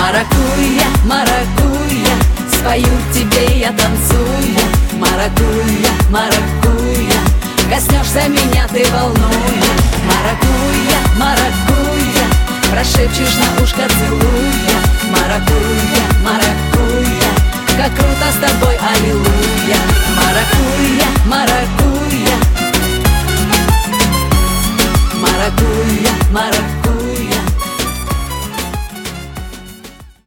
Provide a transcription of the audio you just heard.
Маракуйя, маракуйя, спою тебе я танцуя. Маракуйя, маракуйя, коснешься меня ты волнуя. Маракуйя, маракуйя, прошепчешь на ушко целуя. Маракуйя,